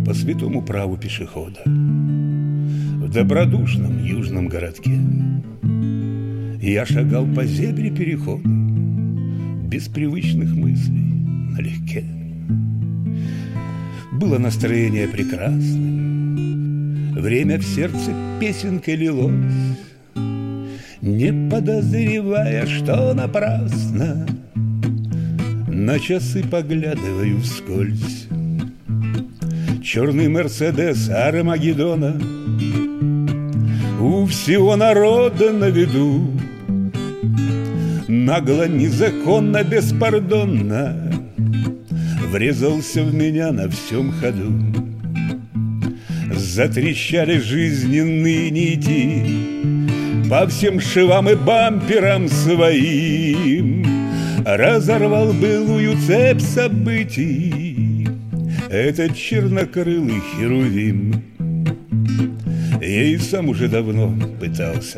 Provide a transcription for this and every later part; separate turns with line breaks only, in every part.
по святому праву пешехода в добродушном южном городке. Я шагал по зебре перехода без привычных мыслей налегке. Было настроение прекрасным, время в сердце песенкой лилось, не подозревая, что напрасно на часы поглядываю вскользь. Черный Мерседес Армагеддона у всего народа на виду, нагло, незаконно, беспардонно врезался в меня на всем ходу. Затрещали жизненные нити по всем швам и бамперам своим, разорвал былую цепь событий этот чернокрылый херувим. Я и сам уже давно пытался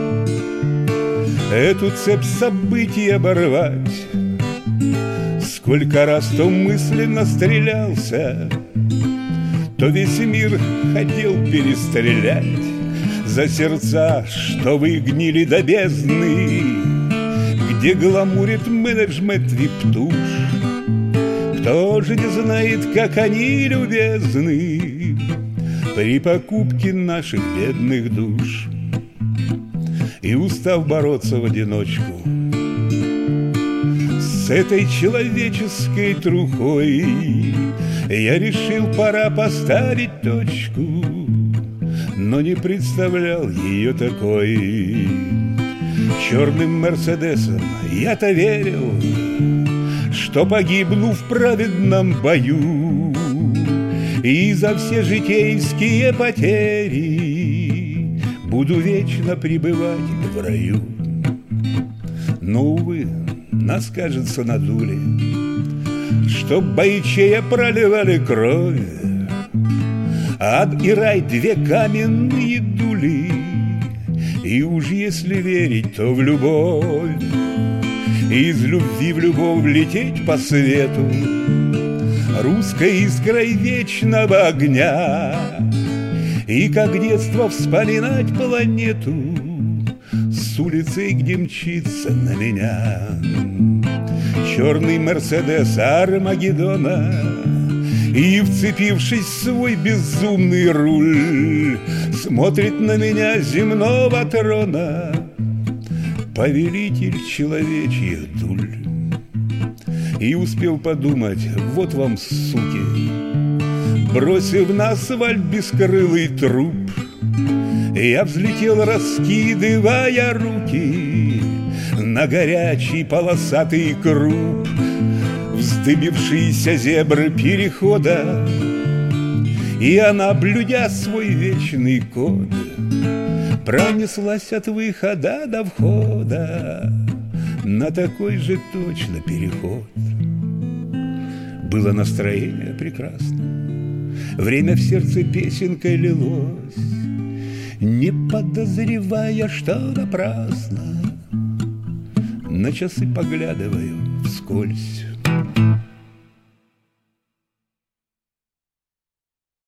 эту цепь событий оборвать. Сколько раз то мысленно стрелялся, то весь мир хотел перестрелять за сердца, что выгнили до бездны, где гламурит менеджмент вип-туш. Кто же не знает, как они любезны при покупке наших бедных душ. И устав бороться в одиночку с этой человеческой трухой, я решил, пора поставить точку, но не представлял ее такой. Черным Мерседесом я-то верил, что погибну в праведном бою, и за все житейские потери буду вечно пребывать в раю. Но, увы, нас, кажется, надули, чтоб бойчея проливали кровь. Ад и рай — две каменные дули, и уж если верить, то в любовь. Из любви в любовь лететь по свету русской искрой вечного огня, и как детство вспоминать планету с улицы, где мчится на меня черный Мерседес Армагеддона, и, вцепившись в свой безумный руль, смотрит на меня земного трона повелитель человечьих дуль. И успел подумать: вот вам, суки, бросив на асфальт бескрылый труп, я взлетел, раскидывая руки на горячий полосатый круп. Вздыбившиеся зебры перехода, и она, блюдя свой вечный код, пронеслась от выхода до входа на такой же точно переход. Было настроение прекрасно, время в сердце песенкой лилось, не подозревая, что напрасно на часы поглядываю вскользь.